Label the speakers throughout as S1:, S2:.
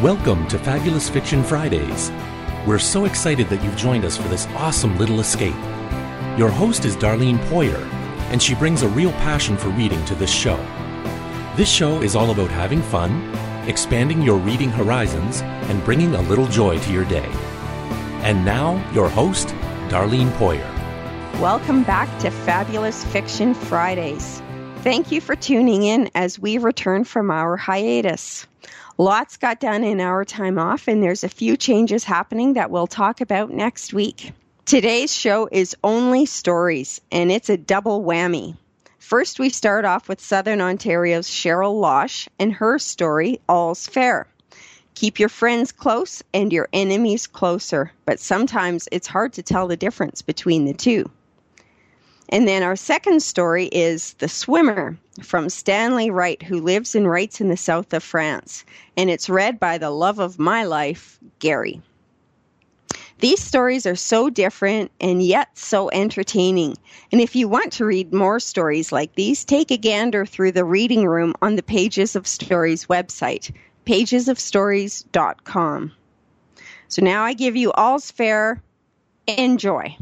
S1: Welcome to Fabulous Fiction Fridays. We're so excited that you've joined us for this awesome little escape. Your host is Darlene Poyer, and she brings a real passion for reading to this show. This show is all about having fun, expanding your reading horizons, and bringing a little joy to your day. And now, your host, Darlene Poyer.
S2: Welcome back to Fabulous Fiction Fridays. Thank you for tuning in as we return from our hiatus. Lots got done in our time off, and there's a few changes happening that we'll talk about next week. Today's show is only stories, and it's a double whammy. First, we start off with Southern Ontario's Cheryl Losh and her story, All's Fair. Keep your friends close and your enemies closer, but sometimes it's hard to tell the difference between the two. And then our second story is The Swimmer from Stanley Wright, who lives and writes in the south of France. And it's read by the love of my life, Gary. These stories are so different and yet so entertaining. And if you want to read more stories like these, take a gander through the reading room on the Pages of Stories website, pagesofstories.com. So now I give you All's Fair. Enjoy.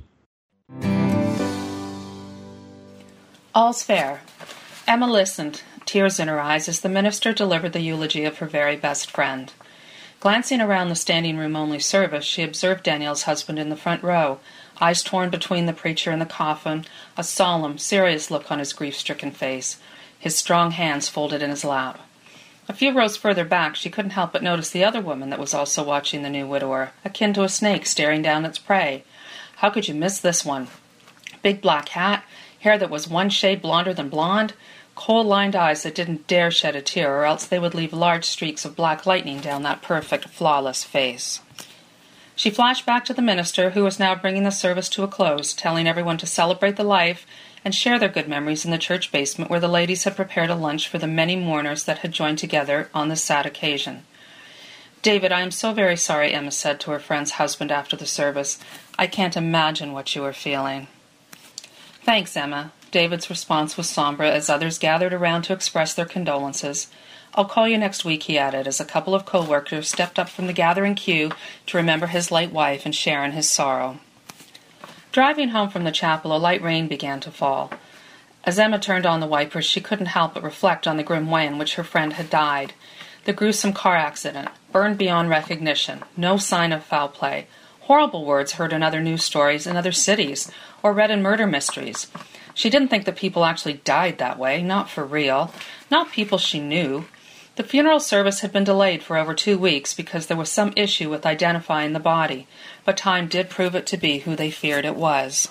S3: All's fair. Emma listened, tears in her eyes, as the minister delivered the eulogy of her very best friend. Glancing around the standing-room-only service, she observed Danielle's husband in the front row, eyes torn between the preacher and the coffin, a solemn, serious look on his grief-stricken face, his strong hands folded in his lap. A few rows further back, she couldn't help but notice the other woman that was also watching the new widower, akin to a snake staring down its prey. How could you miss this one? Big black hat, hair that was one shade blonder than blonde, coal-lined eyes that didn't dare shed a tear, or else they would leave large streaks of black lightning down that perfect, flawless face. She flashed back to the minister, who was now bringing the service to a close, telling everyone to celebrate the life and share their good memories in the church basement, where the ladies had prepared a lunch for the many mourners that had joined together on this sad occasion. "David, I am so very sorry," Emma said to her friend's husband after the service. "I can't imagine what you are feeling." "Thanks, Emma." David's response was somber as others gathered around to express their condolences. "I'll call you next week," he added, as a couple of co-workers stepped up from the gathering queue to remember his late wife and share in his sorrow. Driving home from the chapel, a light rain began to fall. As Emma turned on the wipers, she couldn't help but reflect on the grim way in which her friend had died. The gruesome car accident, burned beyond recognition, no sign of foul play. Horrible words heard in other news stories in other cities, or read in murder mysteries. She didn't think that people actually died that way, not for real, not people she knew. The funeral service had been delayed for over 2 weeks because there was some issue with identifying the body, but time did prove it to be who they feared it was.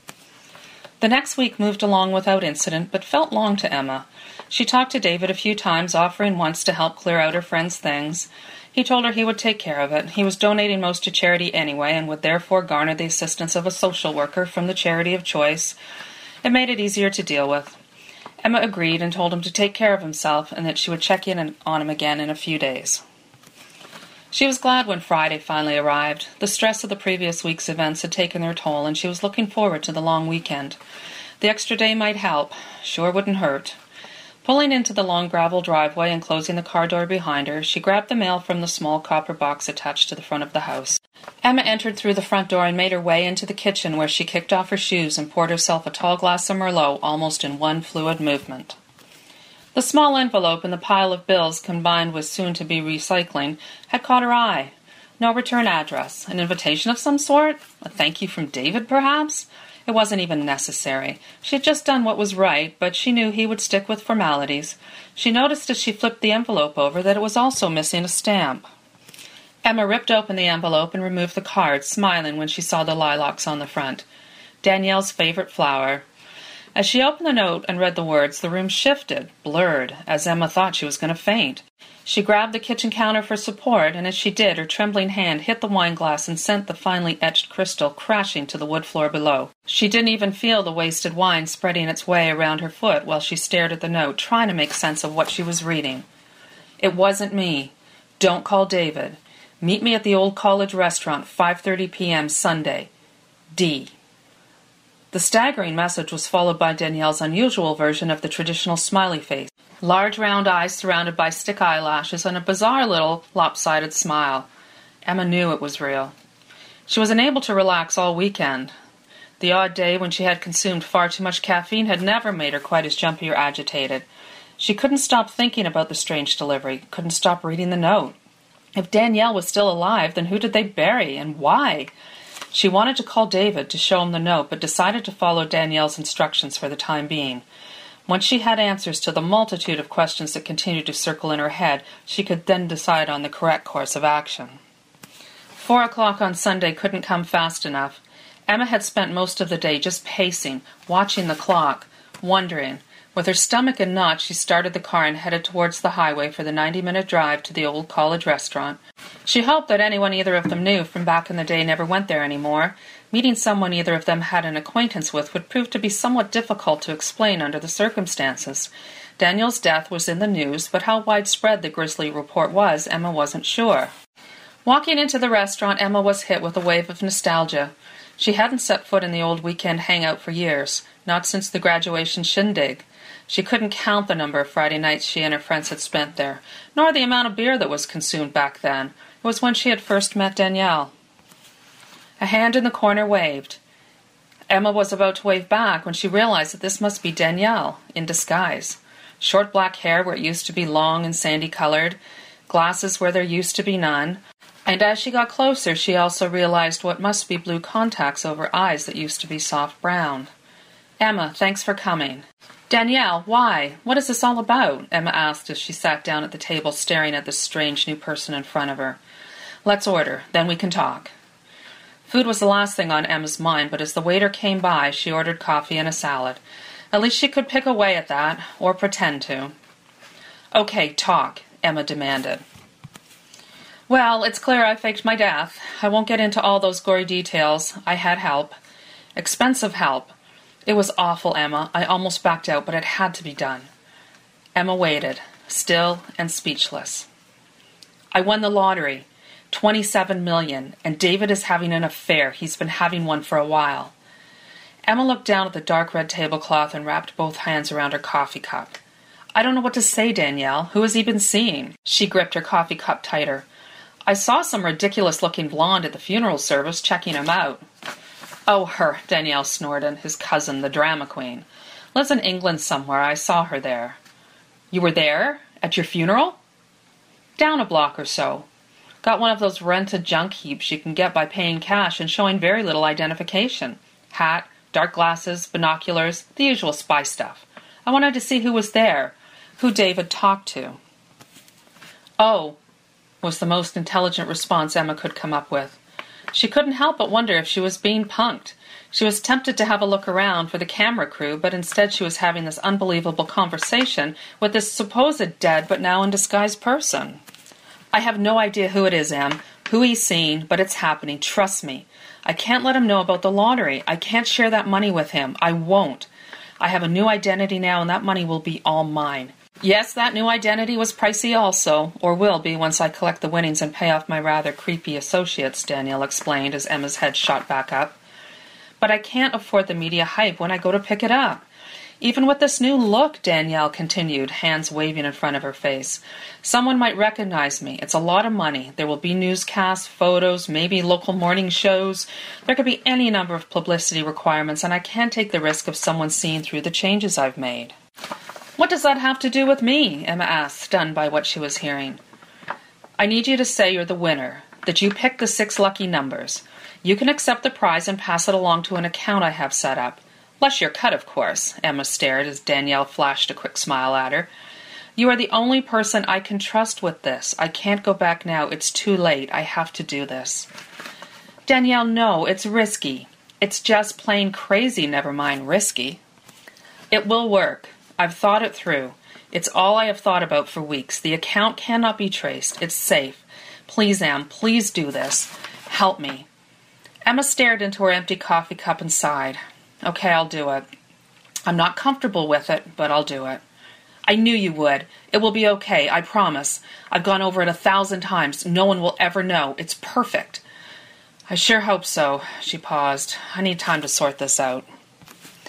S3: The next week moved along without incident, but felt long to Emma. She talked to David a few times, offering once to help clear out her friend's things. He told her he would take care of it. He was donating most to charity anyway, and would therefore garner the assistance of a social worker from the charity of choice. It made it easier to deal with. Emma agreed and told him to take care of himself, and that she would check in on him again in a few days. She was glad when Friday finally arrived. The stress of the previous week's events had taken their toll, and she was looking forward to the long weekend. The extra day might help. Sure wouldn't hurt. Pulling into the long gravel driveway and closing the car door behind her, she grabbed the mail from the small copper box attached to the front of the house. Emma entered through the front door and made her way into the kitchen, where she kicked off her shoes and poured herself a tall glass of Merlot almost in one fluid movement. The small envelope and the pile of bills, combined with soon-to-be recycling, had caught her eye. No return address. An invitation of some sort? A thank you from David, perhaps? It wasn't even necessary. She had just done what was right, but she knew he would stick with formalities. She noticed as she flipped the envelope over that it was also missing a stamp. Emma ripped open the envelope and removed the card, smiling when she saw the lilacs on the front. Danielle's favorite flower. As she opened the note and read the words, the room shifted, blurred, as Emma thought she was going to faint. She grabbed the kitchen counter for support, and as she did, her trembling hand hit the wine glass and sent the finely etched crystal crashing to the wood floor below. She didn't even feel the wasted wine spreading its way around her foot while she stared at the note, trying to make sense of what she was reading. "It wasn't me. Don't call David. Meet me at the old college restaurant, 5:30 p.m. Sunday. D." The staggering message was followed by Danielle's unusual version of the traditional smiley face. large round eyes surrounded by stick eyelashes, and a bizarre little lopsided smile. Emma knew it was real. She was unable to relax all weekend. The odd day when she had consumed far too much caffeine had never made her quite as jumpy or agitated. She couldn't stop thinking about the strange delivery, couldn't stop reading the note. If Danielle was still alive, then who did they bury, and why? She wanted to call David to show him the note, but decided to follow Danielle's instructions for the time being. Once she had answers to the multitude of questions that continued to circle in her head, she could then decide on the correct course of action. 4 o'clock on Sunday couldn't come fast enough. Emma had spent most of the day just pacing, watching the clock, wondering. With her stomach in knots, she started the car and headed towards the highway for the 90-minute drive to the old college restaurant. She hoped that anyone either of them knew from back in the day never went there anymore. Meeting someone either of them had an acquaintance with would prove to be somewhat difficult to explain under the circumstances. Daniel's death was in the news, but how widespread the grisly report was, Emma wasn't sure. Walking into the restaurant, Emma was hit with a wave of nostalgia. She hadn't set foot in the old weekend hangout for years, not since the graduation shindig. She couldn't count the number of Friday nights she and her friends had spent there, nor the amount of beer that was consumed back then. It was when she had first met Danielle. A hand in the corner waved. Emma was about to wave back when she realized that this must be Danielle, in disguise. Short black hair where it used to be long and sandy-colored, glasses where there used to be none, and as she got closer she also realized what must be blue contacts over eyes that used to be soft brown. "Emma, thanks for coming." "Danielle, why? What is this all about?" Emma asked as she sat down at the table staring at this strange new person in front of her. "Let's order, then we can talk." Food was the last thing on Emma's mind, but as the waiter came by, she ordered coffee and a salad. At least she could pick away at that, or pretend to. "Okay, talk," Emma demanded. "Well, it's clear I faked my death. I won't get into all those gory details. I had help. Expensive help. It was awful, Emma. I almost backed out, but it had to be done." Emma waited, still and speechless. "I won the lottery. 27 million, and David is having an affair. He's been having one for a while." Emma looked down at the dark red tablecloth and wrapped both hands around her coffee cup. "I don't know what to say, Danielle. Who has he been seeing?" She gripped her coffee cup tighter. "I saw some ridiculous-looking blonde at the funeral service checking him out." "Oh, her," Danielle snorted, "his cousin, the drama queen. Lives in England somewhere. I saw her there." "You were there? At your funeral?" "Down a block or so. Got one of those rented junk heaps you can get by paying cash and showing very little identification. Hat, dark glasses, binoculars, the usual spy stuff. I wanted to see who was there, who David talked to." "Oh," was the most intelligent response Emma could come up with. She couldn't help but wonder if she was being punked. She was tempted to have a look around for the camera crew, but instead she was having this unbelievable conversation with this supposed dead but now in disguise person. "I have no idea who it is, Em, who he's seen, but it's happening, trust me. I can't let him know about the lottery. I can't share that money with him. I won't. I have a new identity now, and that money will be all mine. Yes, that new identity was pricey also, or will be once I collect the winnings and pay off my rather creepy associates," Danielle explained as Emma's head shot back up. "But I can't afford the media hype when I go to pick it up. Even with this new look," Danielle continued, hands waving in front of her face, "someone might recognize me. It's a lot of money. There will be newscasts, photos, maybe local morning shows. There could be any number of publicity requirements, and I can't take the risk of someone seeing through the changes I've made." "What does that have to do with me?" Emma asked, stunned by what she was hearing. "I need you to say you're the winner, that you picked the 6 lucky numbers. You can accept the prize and pass it along to an account I have set up. Less your cut, of course." Emma stared as Danielle flashed a quick smile at her. "You are the only person I can trust with this. I can't go back now. It's too late. I have to do this." "Danielle, no, it's risky. It's just plain crazy, never mind risky." "It will work. I've thought it through. It's all I have thought about for weeks. The account cannot be traced. It's safe. Please, Em, please do this. Help me." Emma stared into her empty coffee cup and sighed. "Okay, I'll do it. I'm not comfortable with it, but I'll do it." "I knew you would. It will be okay, I promise. I've gone over it 1,000 times. No one will ever know. It's perfect." "I sure hope so." She paused. "I need time to sort this out."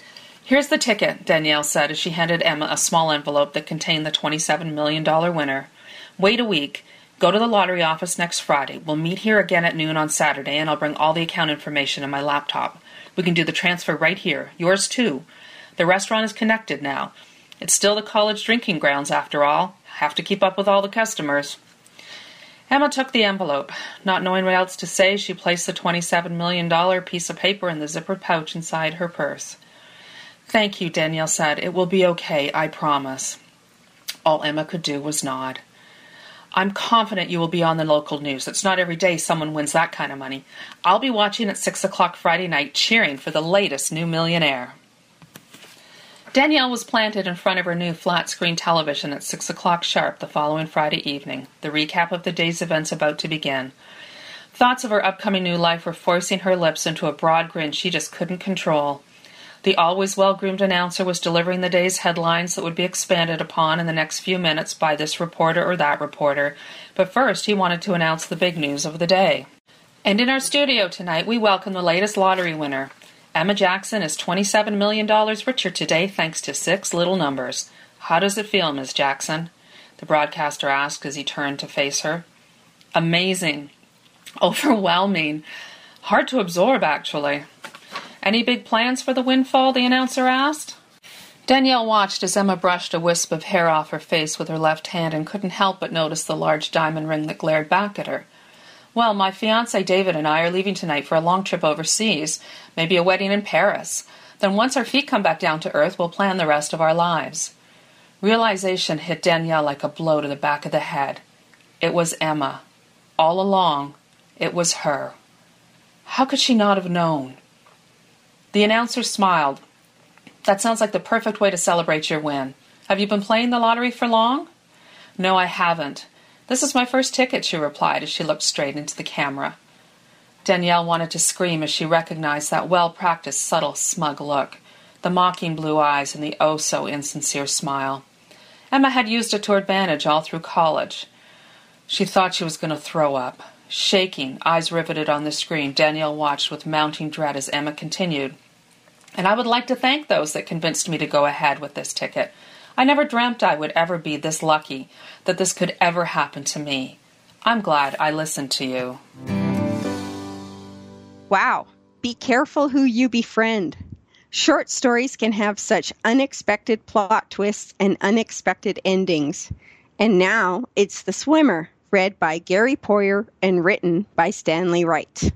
S3: "Here's the ticket," Danielle said as she handed Emma a small envelope that contained the $27 million winner. "Wait a week. Go to the lottery office next Friday. We'll meet here again at noon on Saturday, and I'll bring all the account information in my laptop. We can do the transfer right here. Yours, too. The restaurant is connected now. It's still the college drinking grounds, after all. Have to keep up with all the customers." Emma took the envelope. Not knowing what else to say, she placed the $27 million piece of paper in the zippered pouch inside her purse. "Thank you," Danielle said. "It will be okay, I promise." All Emma could do was nod. "I'm confident you will be on the local news. It's not every day someone wins that kind of money. I'll be watching at 6 o'clock Friday night, cheering for the latest new millionaire." Danielle was planted in front of her new flat-screen television at 6 o'clock sharp the following Friday evening, the recap of the day's events about to begin. Thoughts of her upcoming new life were forcing her lips into a broad grin she just couldn't control. The always well-groomed announcer was delivering the day's headlines that would be expanded upon in the next few minutes by this reporter or that reporter, but first he wanted to announce the big news of the day. And in our studio tonight, we welcome the latest lottery winner. Emma Jackson is $27 million richer today thanks to 6 little numbers. How does it feel, Ms. Jackson? The broadcaster asked as he turned to face her. Amazing. Overwhelming. Hard to absorb, actually. Any big plans for the windfall, the announcer asked? Danielle watched as Emma brushed a wisp of hair off her face with her left hand and couldn't help but notice the large diamond ring that glared back at her. "Well, my fiancé David and I are leaving tonight for a long trip overseas, maybe a wedding in Paris. Then once our feet come back down to earth, we'll plan the rest of our lives." Realization hit Danielle like a blow to the back of the head. It was Emma. All along, it was her. How could she not have known? The announcer smiled. "That sounds like the perfect way to celebrate your win. Have you been playing the lottery for long?" "No, I haven't. This is my first ticket," she replied as she looked straight into the camera. Danielle wanted to scream as she recognized that well-practiced, subtle, smug look, the mocking blue eyes and the oh-so-insincere smile. Emma had used it to her advantage all through college. She thought she was going to throw up. Shaking, eyes riveted on the screen, Danielle watched with mounting dread as Emma continued. "And I would like to thank those that convinced me to go ahead with this ticket. I never dreamt I would ever be this lucky, that this could ever happen to me. I'm glad I listened to you."
S2: Wow. Be careful who you befriend. Short stories can have such unexpected plot twists and unexpected endings. And now it's The Swimmer, read by Gary Poyer and written by Stanley Wright.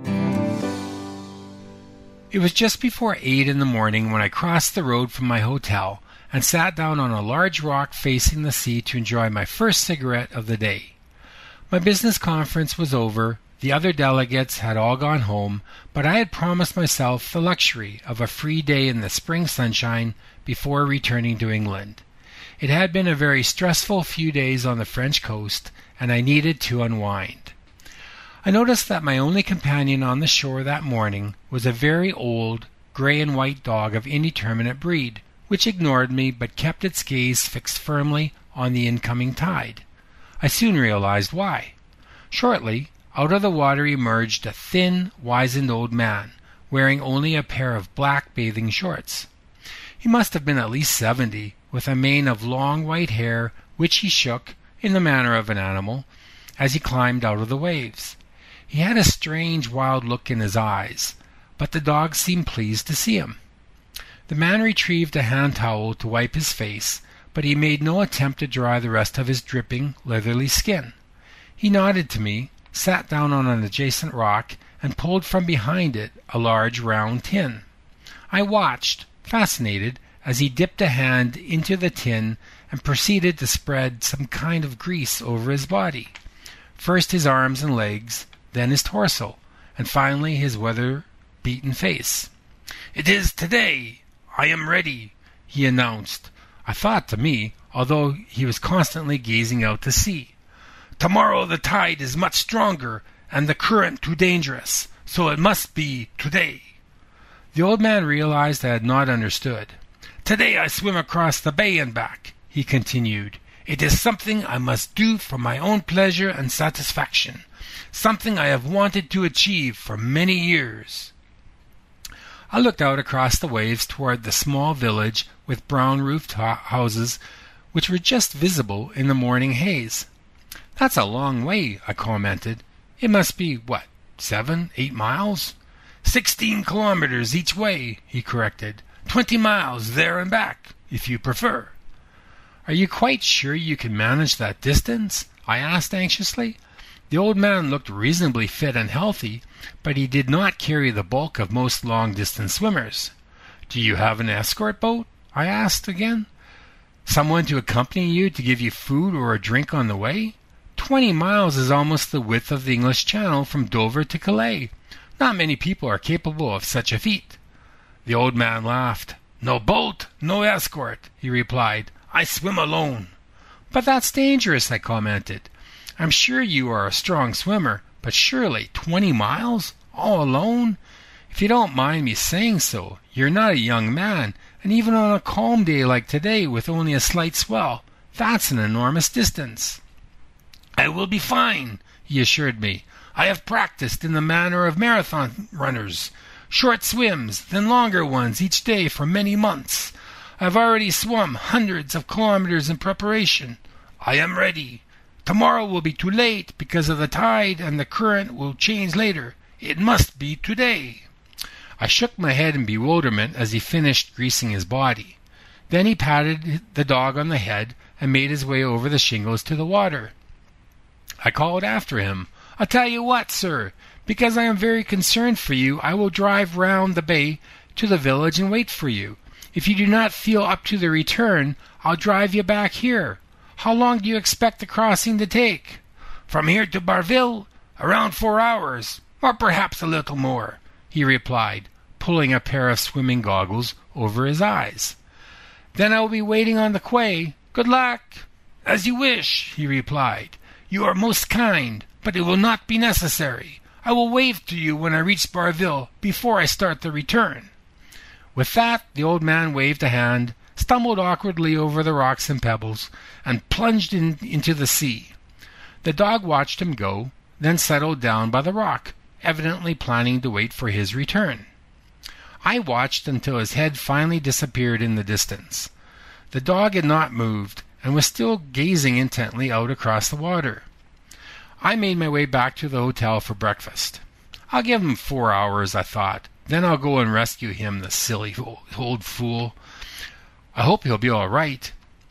S4: It was just before 8 in the morning when I crossed the road from my hotel and sat down on a large rock facing the sea to enjoy my first cigarette of the day. My business conference was over, the other delegates had all gone home, but I had promised myself the luxury of a free day in the spring sunshine before returning to England. It had been a very stressful few days on the French coast, and I needed to unwind. I noticed that my only companion on the shore that morning was a very old, gray and white dog of indeterminate breed, which ignored me but kept its gaze fixed firmly on the incoming tide. I soon realized why. Shortly, out of the water emerged a thin, wizened old man, wearing only a pair of black bathing shorts. He must have been at least 70, with a mane of long white hair, which he shook, in the manner of an animal, as he climbed out of the waves. He had a strange, wild look in his eyes, but the dog seemed pleased to see him. The man retrieved a hand towel to wipe his face, but he made no attempt to dry the rest of his dripping, leathery skin. He nodded to me, sat down on an adjacent rock, and pulled from behind it a large round tin. I watched, fascinated, as he dipped a hand into the tin and proceeded to spread some kind of grease over his body. First his arms and legs, then his torso, and finally his weather-beaten face. "It is today. I am ready," he announced. I thought to me, although he was constantly gazing out to sea. "Tomorrow the tide is much stronger and the current too dangerous, so it must be today." The old man realized I had not understood. "Today I swim across the bay and back," he continued. "It is something I must do for my own pleasure and satisfaction, something I have wanted to achieve for many years." I looked out across the waves toward the small village with brown-roofed houses which were just visible in the morning haze. "That's a long way," I commented. "It must be, 7, 8 miles?" 16 kilometers each way," he corrected. 20 miles there and back, if you prefer." "Are you quite sure you can manage that distance?" I asked anxiously. The old man looked reasonably fit and healthy, but he did not carry the bulk of most long-distance swimmers. "Do you have an escort boat?" I asked again. "Someone to accompany you to give you food or a drink on the way? 20 miles is almost the width of the English Channel from Dover to Calais. Not many people are capable of such a feat." The old man laughed. "No boat, no escort," he replied. "I swim alone." "But that's dangerous," I commented. "I'm sure you are a strong swimmer, but surely 20 miles? All alone? If you don't mind me saying so, you're not a young man, and even on a calm day like today with only a slight swell, that's an enormous distance." "I will be fine," he assured me. "I have practiced in the manner of marathon runners. Short swims, then longer ones each day for many months. I've already swum hundreds of kilometers in preparation. I am ready. Tomorrow will be too late because of the tide, and the current will change later. It must be today." I shook my head in bewilderment as he finished greasing his body. Then he patted the dog on the head and made his way over the shingles to the water. I called after him, "I'll tell you what, sir. Because I am very concerned for you, I will drive round the bay to the village and wait for you. If you do not feel up to the return, I'll drive you back here. How long do you expect the crossing to take?" "From here to Barville, around 4 hours, or perhaps a little more," he replied, pulling a pair of swimming goggles over his eyes. "Then I will be waiting on the quay. Good luck." "As you wish," he replied. "You are most kind, but it will not be necessary. I will wave to you when I reach Barville before I start the return." With that, the old man waved a hand, stumbled awkwardly over the rocks and pebbles, and plunged into the sea. The dog watched him go, then settled down by the rock, evidently planning to wait for his return. I watched until his head finally disappeared in the distance. The dog had not moved, and was still gazing intently out across the water. I made my way back to the hotel for breakfast. "I'll give him 4 hours," I thought. "Then I'll go and rescue him, the silly old fool. I hope he'll be all right."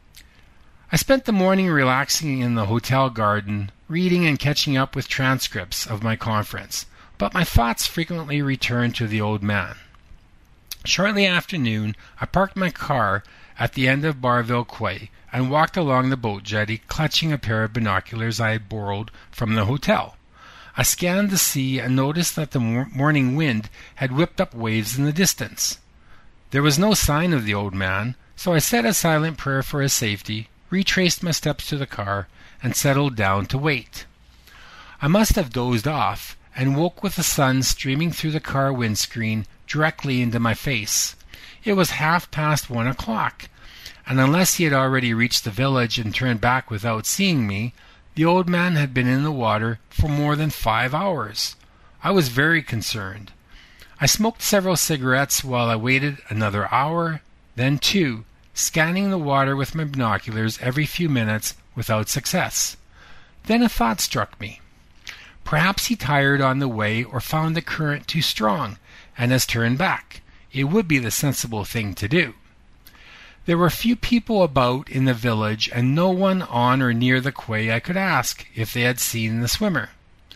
S4: I spent the morning relaxing in the hotel garden, reading and catching up with transcripts of my conference, but my thoughts frequently returned to the old man. Shortly after noon, I parked my car at the end of Barville Quay and walked along the boat jetty, clutching a pair of binoculars I had borrowed from the hotel. I scanned the sea and noticed that the morning wind had whipped up waves in the distance. There was no sign of the old man, so I said a silent prayer for his safety, retraced my steps to the car, and settled down to wait. I must have dozed off, and woke with the sun streaming through the car windscreen directly into my face. It was 1:30 o'clock, and unless he had already reached the village and turned back without seeing me, the old man had been in the water for more than 5 hours. I was very concerned. I smoked several cigarettes while I waited another hour, then 2, scanning the water with my binoculars every few minutes without success. Then a thought struck me. Perhaps he tired on the way or found the current too strong and has turned back. It would be the sensible thing to do. There were few people about in the village and no one on or near the quay I could ask if they had seen the swimmer.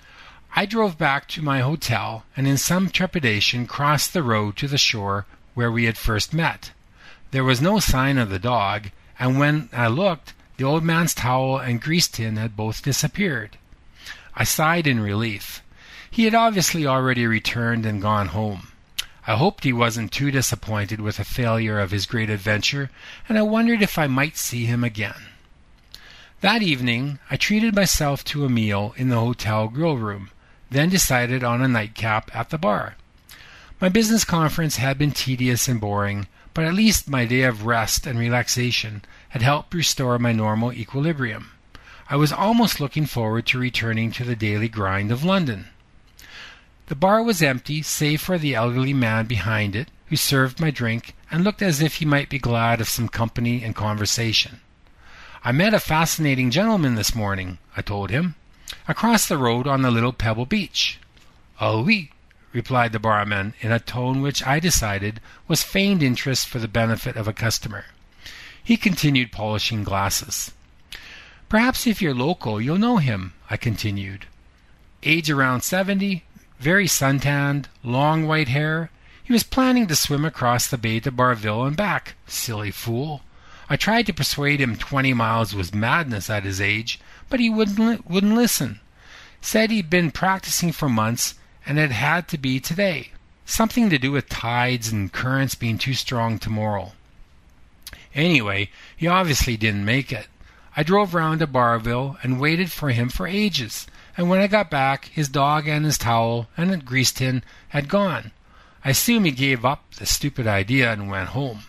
S4: I drove back to my hotel and in some trepidation crossed the road to the shore where we had first met. There was no sign of the dog, and when I looked, the old man's towel and grease tin had both disappeared. I sighed in relief. He had obviously already returned and gone home. I hoped he wasn't too disappointed with the failure of his great adventure, and I wondered if I might see him again. That evening I treated myself to a meal in the hotel grill room, then decided on a nightcap at the bar. My business conference had been tedious and boring, but at least my day of rest and relaxation had helped restore my normal equilibrium. I was almost looking forward to returning to the daily grind of London. The bar was empty, save for the elderly man behind it, who served my drink and looked as if he might be glad of some company and conversation. "I met a fascinating gentleman this morning," I told him, "across the road on the little pebble beach." "Oh, oui," replied the barman in a tone which I decided was feigned interest for the benefit of a customer. He continued polishing glasses. "Perhaps if you're local you'll know him," I continued. "Age around 70, very suntanned, long white hair. He was planning to swim across the bay to Barville and back. Silly fool. I tried to persuade him 20 miles was madness at his age, but he wouldn't listen. Said he'd been practicing for months, and it had to be today. Something to do with tides and currents being too strong tomorrow. Anyway, he obviously didn't make it. I drove round to Barville and waited for him for ages, and when I got back, his dog and his towel and a grease tin had gone. I assume he gave up the stupid idea and went home."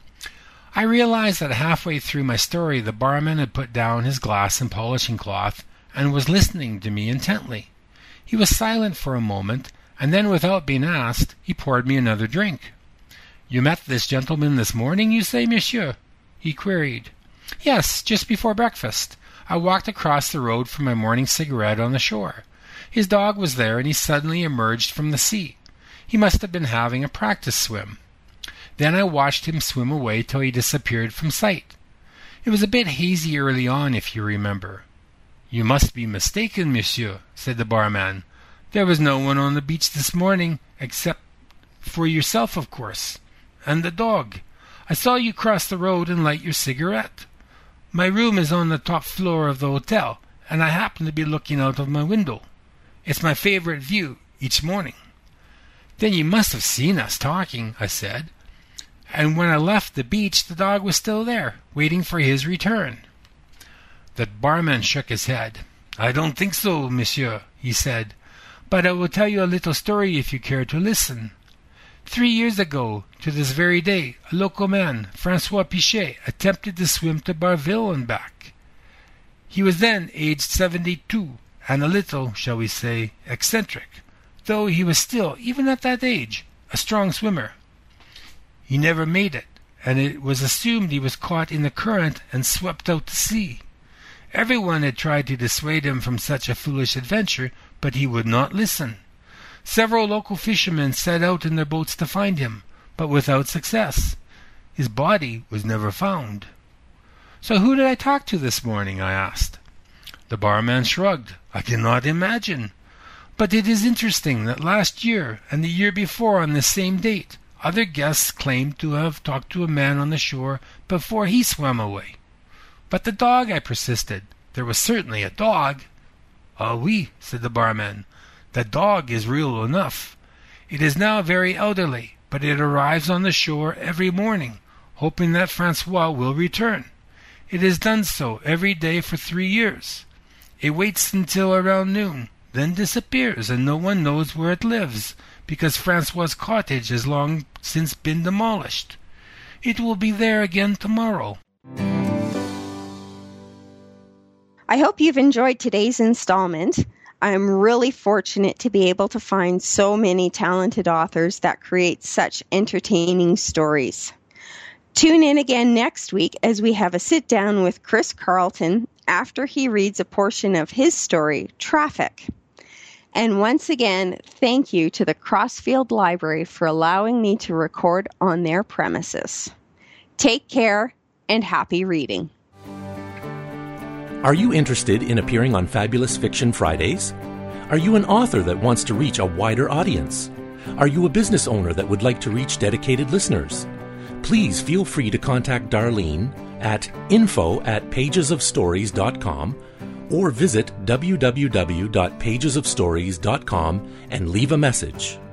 S4: I realized that halfway through my story the barman had put down his glass and polishing cloth and was listening to me intently. He was silent for a moment, and then without being asked, he poured me another drink. "You met this gentleman this morning, you say, monsieur?" he queried. "Yes, just before breakfast. I walked across the road for my morning cigarette on the shore. His dog was there, and he suddenly emerged from the sea. He must have been having a practice swim. Then I watched him swim away till he disappeared from sight. It was a bit hazy early on, if you remember." "You must be mistaken, monsieur," said the barman. "There was no one on the beach this morning, except for yourself, of course, and the dog. I saw you cross the road and light your cigarette. My room is on the top floor of the hotel, and I happen to be looking out of my window. It's my favorite view each morning." "Then you must have seen us talking," I said. "And when I left the beach the dog was still there, waiting for his return." The barman shook his head. "I don't think so, monsieur," he said, "but I will tell you a little story if you care to listen. 3 years ago, to this very day, a local man, Francois Pichet, attempted to swim to Barville and back. He was then aged 72, and a little, shall we say, eccentric, though he was still, even at that age, a strong swimmer. He never made it, and it was assumed he was caught in the current and swept out to sea. Everyone had tried to dissuade him from such a foolish adventure, but he would not listen. Several local fishermen set out in their boats to find him, but without success. His body was never found." "So who did I talk to this morning?" I asked. The barman shrugged. "I cannot imagine. But it is interesting that last year and the year before on the same date, other guests claimed to have talked to a man on the shore before he swam away." "But the dog," I persisted. "There was certainly a dog." "Ah, oui," said the barman. "The dog is real enough. It is now very elderly, but it arrives on the shore every morning, hoping that Francois will return. It has done so every day for 3 years. It waits until around noon, then disappears, and no one knows where it lives, because Francois's cottage has long since been demolished. It will be there again tomorrow."
S2: I hope you've enjoyed today's installment. I'm really fortunate to be able to find so many talented authors that create such entertaining stories. Tune in again next week as we have a sit-down with Chris Carlton after he reads a portion of his story, Traffic. And once again, thank you to the Crossfield Library for allowing me to record on their premises. Take care and happy reading.
S1: Are you interested in appearing on Fabulous Fiction Fridays? Are you an author that wants to reach a wider audience? Are you a business owner that would like to reach dedicated listeners? Please feel free to contact Darlene at info@pagesofstories.com or visit www.pagesofstories.com and leave a message.